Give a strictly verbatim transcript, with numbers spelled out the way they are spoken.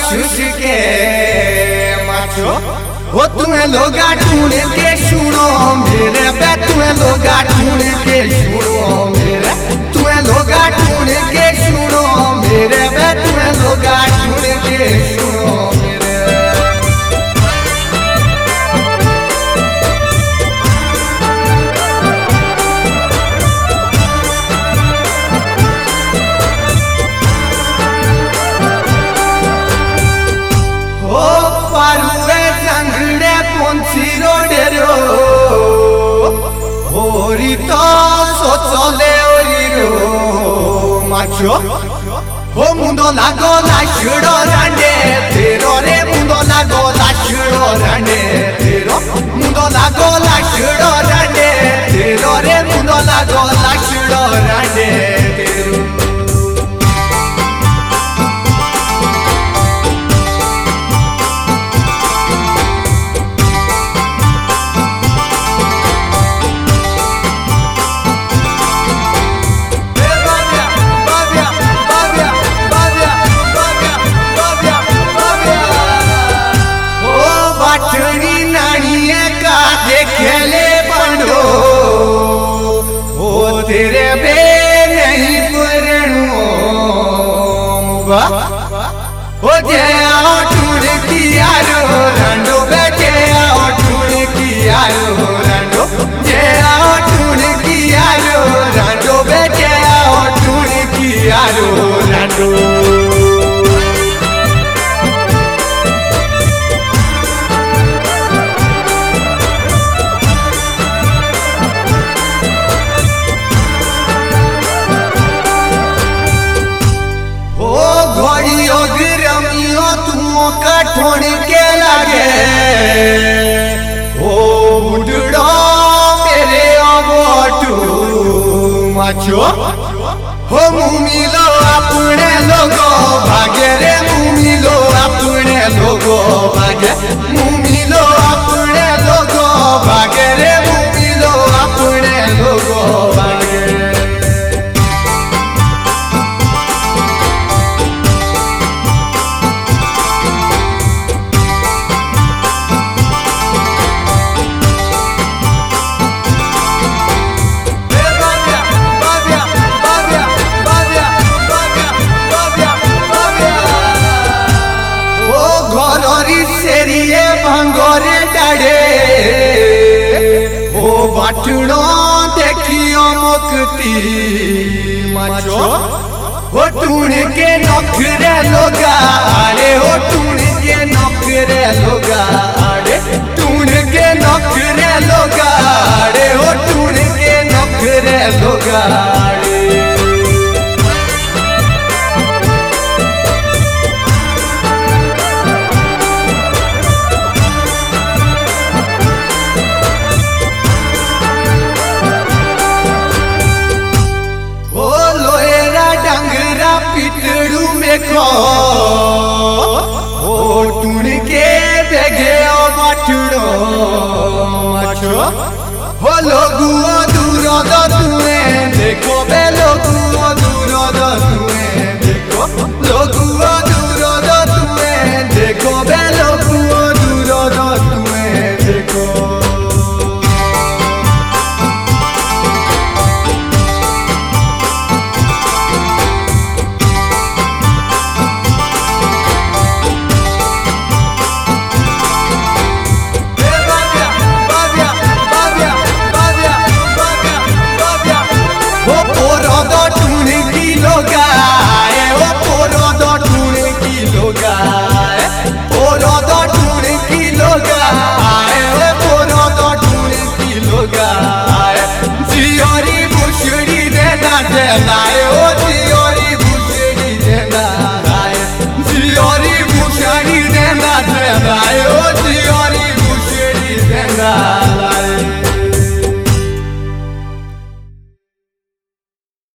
shush के macho हो तुम्हें लोगा ढूंढ के सुनो मेरे बे तुम्हें लोगा ढूंढ के सुनो मेरे तुम्हें लोगा ढूंढ के सुनो मेरे बे तुम्हें लोगा ढूंढ के सुनो मेरे हो पारुए जंगड़े पंछी रोडेरो होरी तो सोचले ओरिरो माचो हो मुंडो लागो लाशड़ो रांडे तेरो रे मुंडो लागो लाशड़ो रांडे तेरो मुंडो लागो लाशड़ो रांडे तेरो रे मुंडो लागो लाशड़ो रांडे तेरो खेले बंडो हो तेरे बे नहीं पुरणो मुबा हो जे आओ ढूंढ किया रो रंडो बेटे आओ ढूंढ किया रो रंडो जे आओ ढूंढ किया रो रंडो बेटे आओ ढूंढ किया रो रंडो कठोन के लागे ओ बुढ़ो मेरे अबोटू माचो हो मुमिलो अपने लोगो भागे रे मुमिलो अपने लोगो भागे मुमिलो अपने लोगो भागे रे मुमिलो अपने लोगो भागे भांगोरे डाड़े ओ बाटड़ो देखियो मुक्ति माचो हो टूण के नौकरे लोगा आड़े हो टूण के नौकरे लोगा आड़े टूण के नौकरे लोगा आड़े हो टूण के नौकरे लोगा आड़े पितड़ू में खो ओ टूण के बेगे ओ बाटड़ो माचो हो लोगुओ दूरो दो तुए